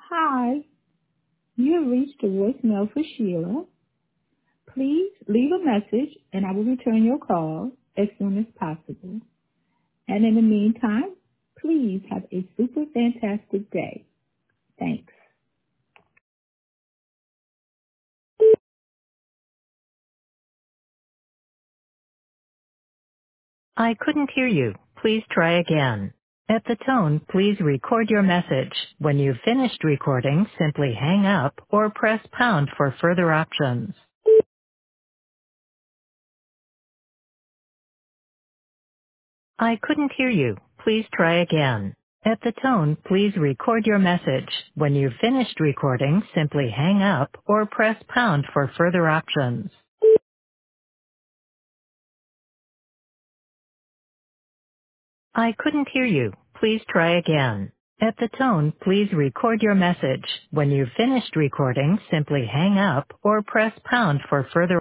Hi, you have reached the voicemail for Sheila. Please leave a message and I will return your call as soon as possible. And in the meantime, please have a super fantastic day. Thanks. I couldn't hear you. Please try again. At the tone, please record your message. When you've finished recording, simply hang up or press pound for further options. I couldn't hear you. Please try again. At the tone, please record your message. When you've finished recording, simply hang up or press pound for further options. I couldn't hear you. Please try again. At the tone, please record your message. When you've finished recording, simply hang up or press pound for further